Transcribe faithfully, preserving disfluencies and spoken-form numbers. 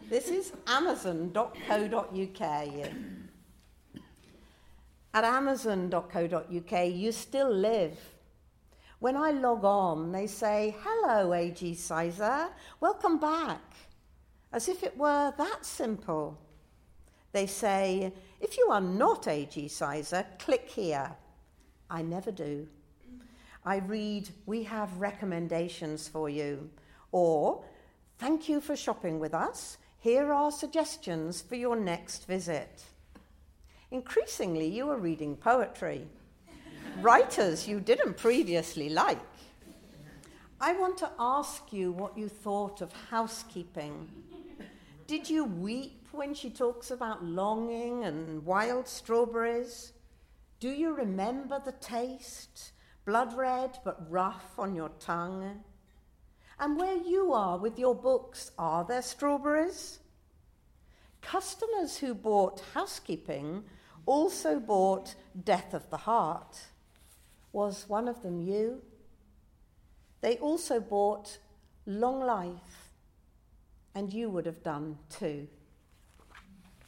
This is amazon dot co dot uk. At amazon dot co dot uk, you still live. When I log on, they say, "Hello, A G Sizer, welcome back," as if it were that simple. They say, "If you are not A G Sizer, click here." I never do. I read, "We have recommendations for you," or "Thank you for shopping with us. Here are suggestions for your next visit." Increasingly, you are reading poetry, writers you didn't previously like. I want to ask you what you thought of housekeeping. Did you weep when she talks about longing and wild strawberries? Do you remember the taste, blood red but rough on your tongue? And where you are with your books, are there strawberries? Customers who bought housekeeping also bought Death of the Heart. Was one of them you? They also bought Long Life, and you would have done too.